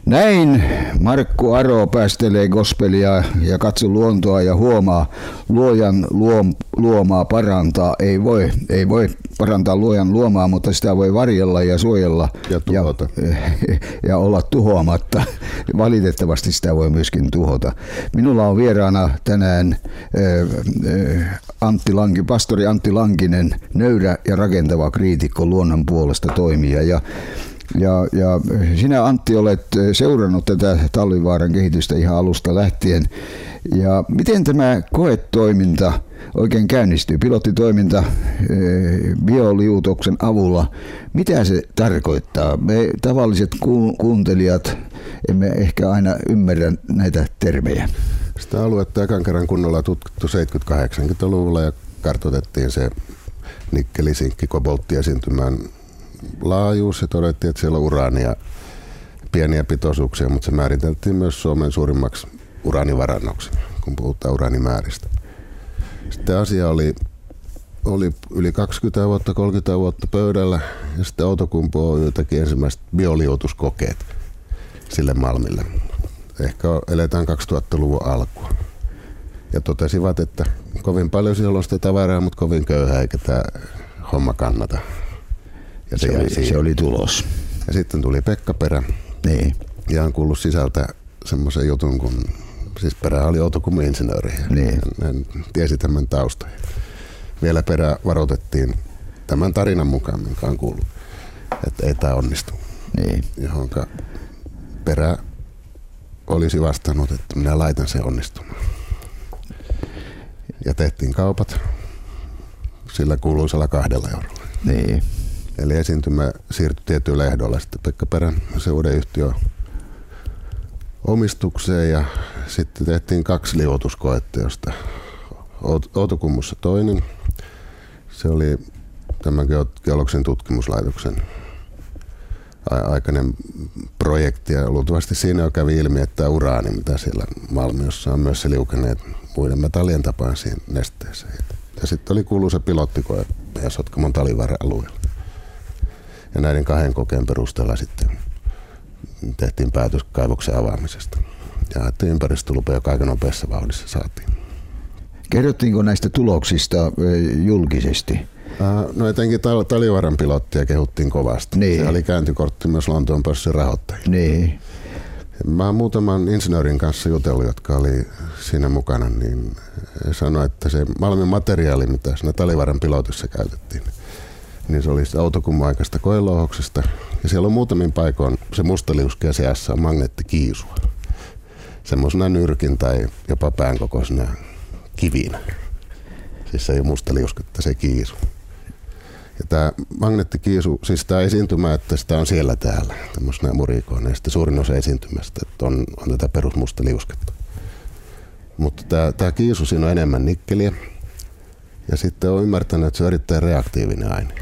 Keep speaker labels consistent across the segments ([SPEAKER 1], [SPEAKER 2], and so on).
[SPEAKER 1] Näin Markku Aro päästelee gospelia ja katso luontoa ja huomaa luojan luomaa parantaa. Ei voi parantaa luojan luomaa, mutta sitä voi varjella ja suojella ja olla tuhoamatta. Valitettavasti sitä voi myöskin tuhota. Minulla on vieraana tänään pastori Antti Lankinen, nöyrä ja rakentava kriitikko, luonnon puolesta toimija. Ja sinä, Antti, olet seurannut tätä Talvivaaran kehitystä ihan alusta lähtien. Ja miten tämä koetoiminta oikein käynnistyy, pilottitoiminta bioliuutoksen avulla? Mitä se tarkoittaa? Me tavalliset kuuntelijat emme ehkä aina ymmärrä näitä termejä.
[SPEAKER 2] Sitä aluetta ekan kerran kunnolla tutkittu 70-80-luvulla ja kartoitettiin se nikkeli, sinkki, koboltti esiintymään laajuus ja todettiin, että siellä on uraania, pieniä pitoisuuksia, mutta se määriteltiin myös Suomen suurimmaksi uraanivarannoksi, kun puhutaan uraanimääristä. Sitten asia oli yli 20 vuotta, 30 vuotta pöydällä ja sitten Outokumpu Oy teki ensimmäiset bioliuotuskokeet sille malmille. Ehkä eletään 2000-luvun alkua. Ja totesivat, että kovin paljon siellä on sitä tavaraa, mutta kovin köyhä eikä tämä homma kannata. Ja
[SPEAKER 1] se oli tulos.
[SPEAKER 2] Ja sitten tuli Pekka Perä.
[SPEAKER 1] Niin.
[SPEAKER 2] Ja on kuullut sisältä semmoisen jutun, kun siis Perä oli Outokummun insinööri.
[SPEAKER 1] Niin.
[SPEAKER 2] Hän tiesi tämän taustan. Vielä Perä varoitettiin tämän tarinan mukaan, minkä on kuullut, että ei tämä onnistu.
[SPEAKER 1] Niin.
[SPEAKER 2] Johonka Perä olisi vastannut, että minä laitan sen onnistumaan. Ja tehtiin kaupat sillä kuuluisalla 2 eurolla.
[SPEAKER 1] Niin.
[SPEAKER 2] Eli esiintymä siirtyi tietyillä ehdoilla sitten Pekka Perän se uuden yhtiön omistukseen ja sitten tehtiin 2 liuotuskoetta, josta Outokummussa toinen. Se oli tämän geologisen tutkimuslaitoksen aikainen projekti ja luultavasti siinä jo kävi ilmi, että uraani, mitä siellä Malmiossa on myös se liukeneet muiden metallien tapaan siinä nesteeseen. Ja sitten oli kuuluisa pilottikoe ja Sotkamon Talivaaran alueella. Ja näiden 2 kokeen perusteella sitten tehtiin päätös kaivoksen avaamisesta. Ja että ympäristölupa jo aika nopeassa vauhdissa saatiin.
[SPEAKER 1] Kerrottiinko näistä tuloksista julkisesti?
[SPEAKER 2] No etenkin Talivaaran pilottia kehuttiin kovasti.
[SPEAKER 1] Niin.
[SPEAKER 2] Se oli kääntykortti myös Lontoon pörssin rahoittajille.
[SPEAKER 1] Niin.
[SPEAKER 2] Mä oon muutaman insinöörin kanssa jutellut, jotka oli siinä mukana, niin sanoi, että se Malmin materiaali, mitä siinä Talivaaran pilotissa käytettiin, niin se oli Outokummun aikaista koelouhoksesta. Ja siellä on muutamin paikoin se mustaliuskea seassa on magneettikiisua. Semmoisena nyrkin tai jopa pään kokoisena kivinä. Siis se ei ole mustaliusketta, se kiisu. Ja tämä magneettikiisu, siis tämä esiintymä, että sitä on siellä täällä, tämmöisenä murikoina. Ja sitten suurin osa esiintymästä, että on tätä perusmustaliusketta. Mutta tämä kiisu, siinä on enemmän nikkeliä. Ja sitten olen ymmärtänyt, että se on erittäin reaktiivinen aine.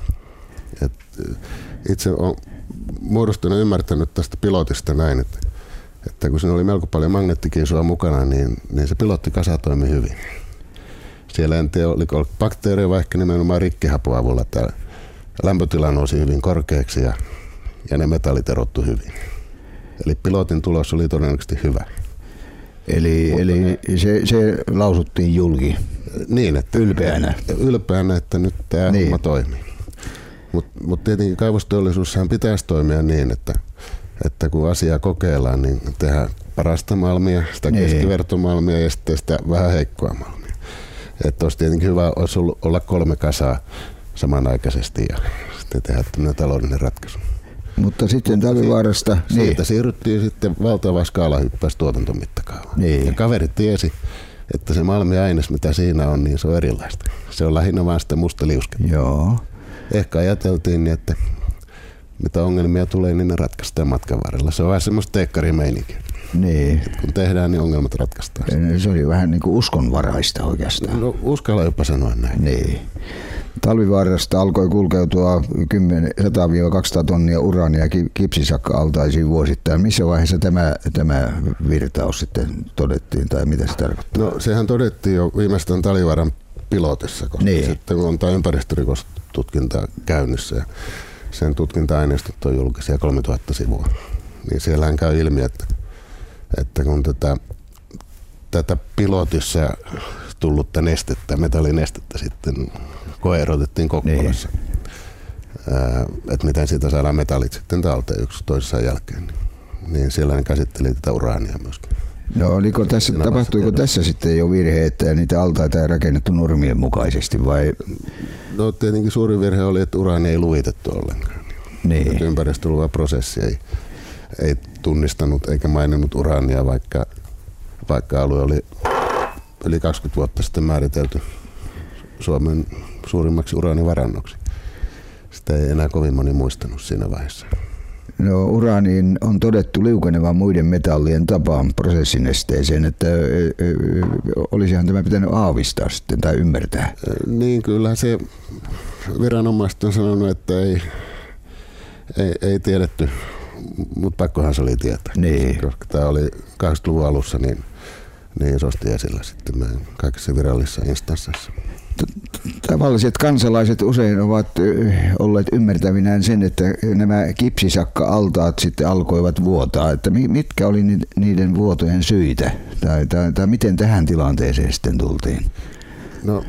[SPEAKER 2] Itse olen muodostunut ymmärtänyt tästä pilotista näin, että kun siinä oli melko paljon magneettikiisua mukana, niin se pilottikasa toimi hyvin. Siellä en tiedä, oliko bakteereja vai ehkä nimenomaan rikkihapun avulla. Tämä lämpötila nousi hyvin korkeaksi ja ne metallit erottu hyvin. Eli pilotin tulos oli todennäköisesti hyvä.
[SPEAKER 1] Eli se lausuttiin julki.
[SPEAKER 2] Niin, että ylpeänä, että nyt tämä homma toimii. Mutta tietenkin kaivosteollisuussahan pitäisi toimia niin, että kun asiaa kokeillaan, niin tehdään parasta malmia, sitä keskivertomalmia ja sitten sitä vähän heikkoa malmia. Että olisi tietenkin hyvä olisi olla 3 kasaa samanaikaisesti ja sitten tehdä tämmöinen taloudellinen ratkaisu.
[SPEAKER 1] Mutta sitten Talvivaarasta
[SPEAKER 2] siitä siirryttiin sitten valtava skaalahyppäys tuotantomittakaavaan.
[SPEAKER 1] Niin.
[SPEAKER 2] Ja kaverit tiesi, että se malmiaines, mitä siinä on, niin se on erilaista. Se on lähinnä vaan sitä musta liusketta.
[SPEAKER 1] Joo.
[SPEAKER 2] Ehkä ajateltiin niin, että mitä ongelmia tulee, niin ne ratkaistaan matkan varrella. Se on vähän semmoista teekkarimeininkiä.
[SPEAKER 1] Niin.
[SPEAKER 2] Kun tehdään, niin ongelmat ratkaistaan.
[SPEAKER 1] Se oli vähän niin kuin uskonvaraista oikeastaan.
[SPEAKER 2] No uskalla jopa sanoa näin.
[SPEAKER 1] Niin. Talvivaarasta alkoi kulkeutua 100-200 tonnia uraania kipsisakka-altaisiin vuosittain. Missä vaiheessa tämä virtaus sitten todettiin tai mitä se tarkoittaa?
[SPEAKER 2] No sehän todettiin jo viimeistään Talivaaran pilotissa, koska sitten on tämä ympäristörikostutkinta käynnissä ja sen tutkinta-aineistot on julkisia 3000 sivua. niin siellähän käy ilmi, että kun tätä pilotissa tullutta nestettä, metallinestettä sitten koeerotettiin Kokkolassa, että miten siitä saadaan metallit sitten talteen yksi toisessa jälkeen, niin siellä ne käsitteli tätä uraania myöskin.
[SPEAKER 1] No tapahtuiko tässä sitten jo virhe, että niitä altaita ei rakennettu normien mukaisesti vai?
[SPEAKER 2] No tietenkin suuri virhe oli, että uraania ei luvitettu ollenkaan. Niin. Ympäristöluvaprosessi ei tunnistanut eikä maininnut uraania, vaikka alue oli yli 20 vuotta sitten määritelty Suomen suurimmaksi uraanivarannoksi. Sitä ei enää kovin moni muistanut siinä vaiheessa.
[SPEAKER 1] No uraaniin on todettu liukenevan muiden metallien tapaan prosessinesteeseen, että olisihan tämä pitänyt aavistaa sitten tai ymmärtää.
[SPEAKER 2] Niin kyllä se viranomaiset on sanonut, että ei tiedetty, mutta pakkohan se oli tietää.
[SPEAKER 1] Niin.
[SPEAKER 2] Koska tämä oli 80-luvun alussa niin isosti esillä sitten meidän kaikissa virallisissa instansseissa.
[SPEAKER 1] Tavalliset kansalaiset usein ovat olleet ymmärtävinään sen, että nämä kipsisakka-altaat sitten alkoivat vuotaa. Että mitkä oli niiden vuotojen syitä? Tai miten tähän tilanteeseen sitten tultiin?
[SPEAKER 2] No,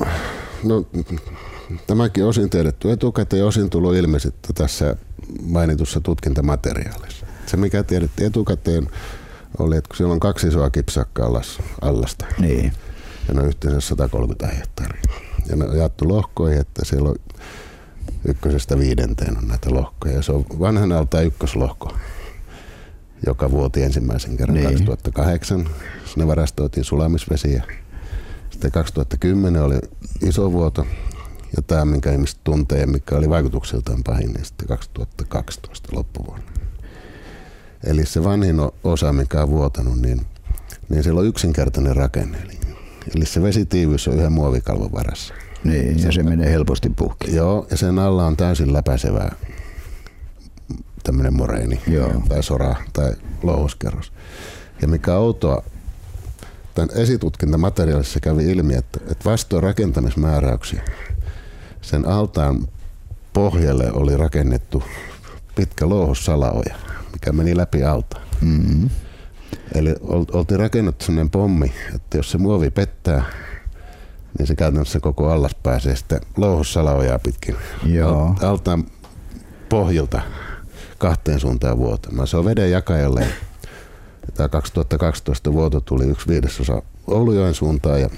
[SPEAKER 2] tämäkin osin tiedetty etukäteen ja osin tullut ilmi sitten tässä mainitussa tutkintamateriaalissa. Se mikä tiedettiin etukäteen oli, että kun siellä on 2 isoa kipsisakka-allasta.
[SPEAKER 1] Niin.
[SPEAKER 2] Ja ne on yhteensä 130 hehtaaria. Ja ne on jaettu lohkoihin, että siellä on 1–5 on näitä lohkoja. Ja se on vanhan altaan ykköslohko, joka vuoti ensimmäisen kerran 2008. Sinne varastoitiin sulamisvesiä. Sitten 2010 oli iso vuoto. Ja tämä, minkä ihmiset tuntee ja mikä oli vaikutuksiltaan pahin, niin sitten 2012 loppuvuonna. Eli se vanhin osa, mikä on vuotanut, niin siellä on yksinkertainen rakenne. Eli se vesitiivyys on yhden muovikalvon varassa.
[SPEAKER 1] Niin, ja se menee helposti puhki.
[SPEAKER 2] Joo, ja sen alla on täysin läpäisevää tämmöinen moreeni tai sora tai louhoskerros. Ja mikä outoa, tämän esitutkintamateriaalissa kävi ilmi, että vastoin rakentamismääräyksiä sen altaan pohjalle oli rakennettu pitkä louhossalaoja, mikä meni läpi altaan. Mm-hmm. Eli oltiin rakennettu sellainen pommi, että jos se muovi pettää, niin se käytännössä koko allas pääsee sitten louhossalaojaa pitkin.
[SPEAKER 1] Joo.
[SPEAKER 2] Altaan pohjilta 2 suuntaan vuotamaan. Se on veden jakajalle. Tämä 2012 vuoto tuli 1/5 Oulujoen suuntaan ja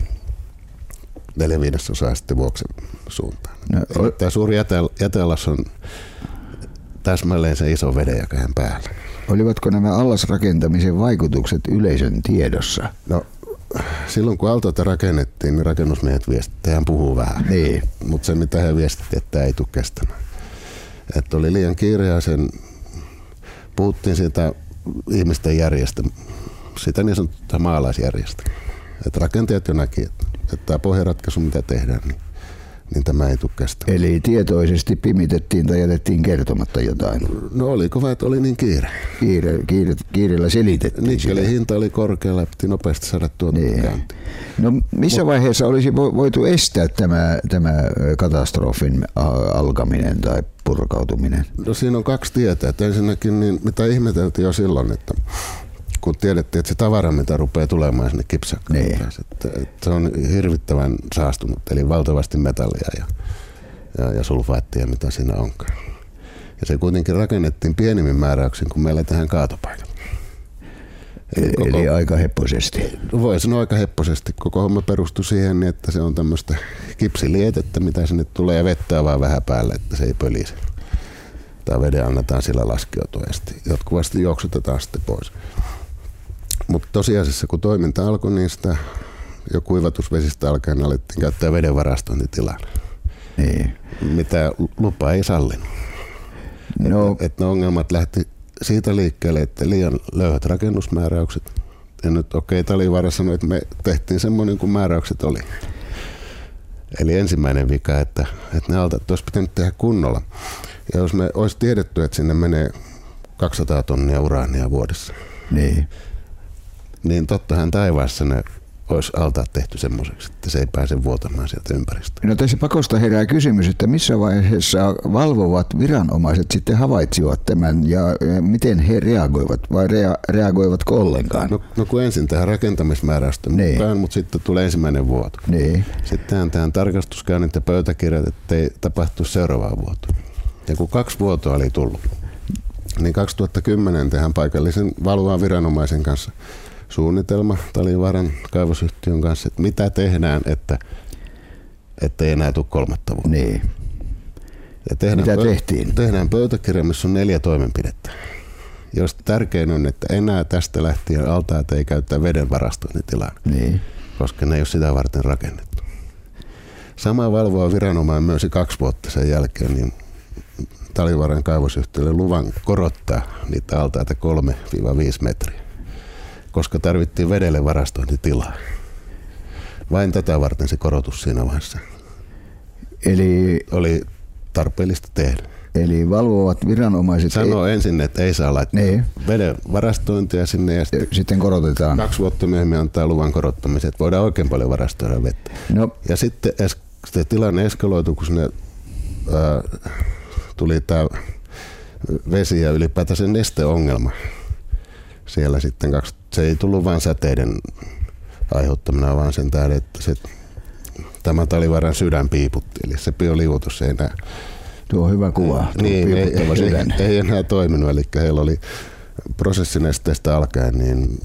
[SPEAKER 2] 4/5 sitten Vuoksen suuntaan. No, tämä suuri jäteallas on täsmälleen se iso vedenjakajan päällä.
[SPEAKER 1] Olivatko nämä allasrakentamisen vaikutukset yleisön tiedossa?
[SPEAKER 2] No, silloin kun altaita rakennettiin, niin rakennusmiehet viestittiin, hän puhuu vähän.
[SPEAKER 1] Niin.
[SPEAKER 2] Mutta se mitä he viestittiin, että tämä ei tule kestämään. Että oli liian kiire ja puhuttiin siitä ihmisten järjestä, sitä niin sanottua maalaisjärjestä. Että rakentajat jo näki, että tämä pohjaratkaisu mitä tehdään, niin tämä ei tule kestämään.
[SPEAKER 1] Eli tietoisesti pimitettiin tai jätettiin kertomatta jotain?
[SPEAKER 2] No oliko vai, että oli niin kiire.
[SPEAKER 1] Kiireellä selitettiin.
[SPEAKER 2] Nikkelin hinta oli korkealla ja piti nopeasti saada tuotantoon käyntiin.
[SPEAKER 1] No missä vaiheessa olisi voitu estää tämä katastrofin alkaminen tai purkautuminen? No
[SPEAKER 2] siinä on 2 tietä. Että ensinnäkin, niin mitä ihmeteltiin jo silloin, että kun tiedettiin, että se tavara, mitä rupeaa tulemaan sinne kipsakkaan, että se on hirvittävän saastunut, eli valtavasti metallia ja sulfaattia, mitä siinä onkaan. Ja se kuitenkin rakennettiin pienimmin määräyksin, kun meillä tähän kaatopaikalla.
[SPEAKER 1] Eli aika hepposesti.
[SPEAKER 2] Voi sanoa aika hepposesti. Koko homma perustui siihen, että se on tämmöistä kipsilietettä, mitä sinne tulee ja vettä vaan vähän päälle, että se ei pölise. Tai veden annetaan sillä laskeutua ja sitten jatkuvasti juoksutetaan sitten pois. Mutta tosiasiassa kun toiminta alkoi, niin sitä jo kuivatusvesistä alkaen alettiin käyttää veden varastointitilana.
[SPEAKER 1] Niin.
[SPEAKER 2] Mitä lupa ei sallinut.
[SPEAKER 1] No.
[SPEAKER 2] Että ne ongelmat lähti siitä liikkeelle, että liian löyhät rakennusmääräykset. Ja nyt Talvivaara sanoi, että me tehtiin semmoinen kuin määräykset oli. Eli ensimmäinen vika, että ne altaat olisi pitänyt tehdä kunnolla. Ja jos me olisi tiedetty, että sinne menee 200 tonnia uraania vuodessa, niin tottahan taivaassa ne olisi altaat tehty semmoiseksi, että se ei pääse vuotamaan sieltä ympäristöön.
[SPEAKER 1] No tässä pakosta herää kysymys, että missä vaiheessa valvovat viranomaiset sitten havaitsivat tämän ja miten he reagoivat vai reagoivatko ollenkaan?
[SPEAKER 2] No kun ensin tähän rakentamismääräysten mukaan, mutta sitten tulee ensimmäinen vuoto.
[SPEAKER 1] Niin.
[SPEAKER 2] Sitten tähän tarkastuskäynnit ja pöytäkirjat, ettei tapahtuisi seuraavaa vuotoa. Ja kun 2 vuotoa oli tullut, niin 2010 tehdään paikallisen valvovan viranomaisen kanssa suunnitelma Talivaaran kaivosyhtiön kanssa, että mitä tehdään, että ei enää tule 3 vuotta.
[SPEAKER 1] Niin.
[SPEAKER 2] Ja
[SPEAKER 1] mitä tehtiin?
[SPEAKER 2] Tehdään pöytäkirja, missä on 4 toimenpidettä, joista tärkein on, että enää tästä lähtien altaat ei käyttää veden varastointitilaan, koska ne ei ole sitä varten rakennettu. Sama valvoa viranomainen myös 2 vuotta sen jälkeen, niin Talivaaran kaivosyhtiölle luvan korottaa niitä altaita 3-5 metriä, koska tarvittiin vedelle varastointitilaa. Vain tätä varten se korotus siinä vaiheessa.
[SPEAKER 1] Eli
[SPEAKER 2] oli tarpeellista tehdä.
[SPEAKER 1] Eli valvovat viranomaiset
[SPEAKER 2] sanoo ensin, että ei saa laittaa veden varastointia sinne ja
[SPEAKER 1] sitten korotetaan.
[SPEAKER 2] 2 vuotta myöhemmin antaa luvan korottamiseen, että voidaan oikein paljon varastoida vettä.
[SPEAKER 1] No.
[SPEAKER 2] Ja sitten tilanne eskaloitui, kun sinne tuli tämä vesi ja ylipäätään se nesteongelma. Siellä sitten se ei tullut vain säteiden aiheuttamana, vaan sen tähden, että tämä Talivaaran sydän piiputti. Eli se bioliuotus ei enää...
[SPEAKER 1] Tuo on hyvä kuva.
[SPEAKER 2] Niin, ei enää toiminut. Eli heillä oli prosessinesteestä alkaen, niin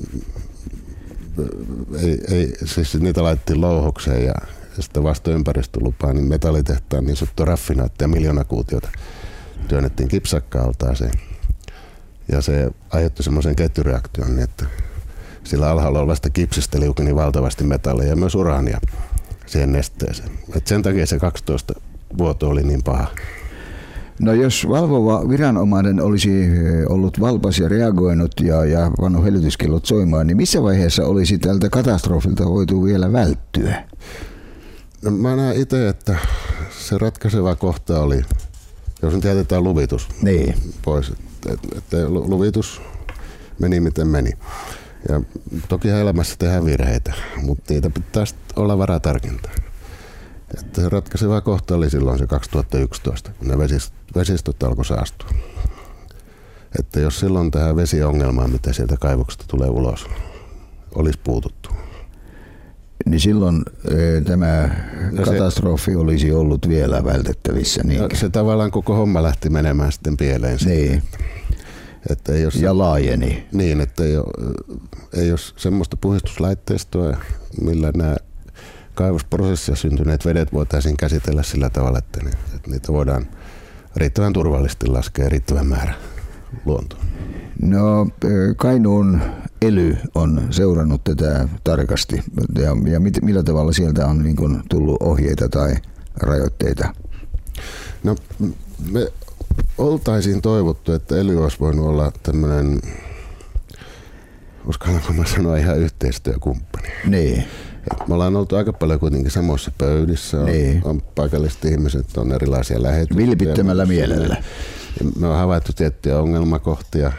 [SPEAKER 2] siis niitä laitettiin louhokseen ja sitten vasta ympäristölupaa, niin metallitehtaan niin sanottu raffinaattia 1 miljoona kuutiota työnnettiin kipsakka-altaaseen. Ja se aiheutti semmoisen ketjureaktion, että sillä alhaalla olevasta kipsistä liukeni valtavasti metalleja ja myös uraania siihen nesteeseen. Et sen takia se 12 vuoto oli niin paha.
[SPEAKER 1] No jos valvova viranomainen olisi ollut valpas ja reagoinut ja pannut hälytyskellot soimaan, niin missä vaiheessa olisi tältä katastrofilta voitu vielä välttyä?
[SPEAKER 2] No mä näen itse, että se ratkaiseva kohta oli, jos nyt jätetään luvitus pois, että luvitus meni miten meni. Ja toki elämässä tehdään virheitä, mutta niitä pitäisi olla varaa tarkentaa. Että se ratkaiseva kohta oli silloin se 2011, kun ne vesistöt alkoi saastua. Että jos silloin tähän vesiongelmaan, mitä sieltä kaivoksesta tulee ulos, olisi puututtu.
[SPEAKER 1] Niin silloin tämä katastrofi olisi ollut vielä vältettävissä.
[SPEAKER 2] Se tavallaan koko homma lähti menemään sitten pieleen.
[SPEAKER 1] Niin.
[SPEAKER 2] Että ei
[SPEAKER 1] ja laajeni.
[SPEAKER 2] Niin, että ei ole semmoista puhdistuslaitteistoa, millä nämä kaivosprosessissa syntyneet vedet voitaisiin käsitellä sillä tavalla, että niitä voidaan riittävän turvallisesti laskea riittävän määrä luontoon.
[SPEAKER 1] No Kainuun ELY on seurannut tätä tarkasti ja millä tavalla sieltä on niin kuin tullut ohjeita tai rajoitteita?
[SPEAKER 2] No me oltaisiin toivottu, että ELY olisi voinut olla tämmöinen, uskallanko mä sanoa, ihan yhteistyökumppani.
[SPEAKER 1] Niin.
[SPEAKER 2] Me ollaan oltu aika paljon kuitenkin samoissa pöydissä, on paikalliset ihmiset, on erilaisia lähetyksiä.
[SPEAKER 1] Vilpittömällä mielellä.
[SPEAKER 2] Me on havaittu tiettyjä ongelmakohtia.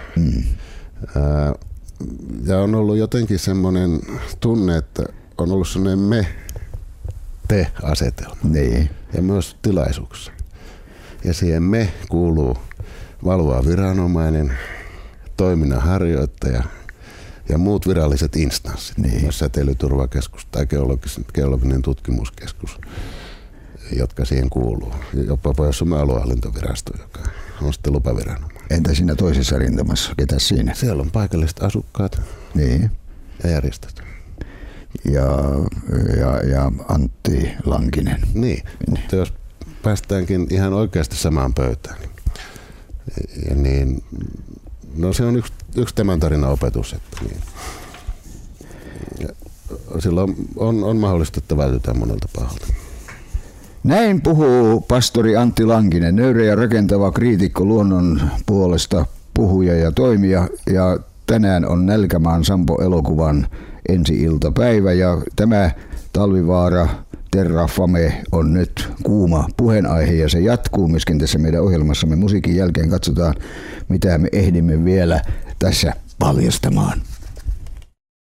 [SPEAKER 2] Ja on ollut jotenkin semmoinen tunne, että on ollut semmoinen me-te-asetelma.
[SPEAKER 1] Niin.
[SPEAKER 2] Ja myös tilaisuuksissa. Ja siihen me kuuluu valvoa viranomainen, toiminnan harjoittaja ja muut viralliset instanssit, myös säteilyturvakeskus tai geologinen tutkimuskeskus, jotka siihen kuuluu. Jopa Pohjois-Suomen aluehallintovirasto, joka on sitten lupaviranomainen.
[SPEAKER 1] Entä siinä toisessa rintamassa? Ketä siinä?
[SPEAKER 2] Siellä on paikalliset asukkaat ja järjestöt.
[SPEAKER 1] Ja Antti Lankinen.
[SPEAKER 2] Niin, mutta jos päästäänkin ihan oikeasti samaan pöytään, niin no se on yksi tämän tarinan opetus, että silloin on mahdollista, että vältytään monelta pahalta.
[SPEAKER 1] Näin puhuu pastori Antti Lankinen, nöyrä ja rakentava kriitikko luonnon puolesta puhuja ja toimija. Ja tänään on Nälkämaan Sampo-elokuvan ensi-iltapäivä ja tämä Talvivaara Terrafame on nyt kuuma puheenaihe ja se jatkuu myöskin tässä meidän ohjelmassamme. Musiikin jälkeen katsotaan, mitä me ehdimme vielä tässä paljastamaan.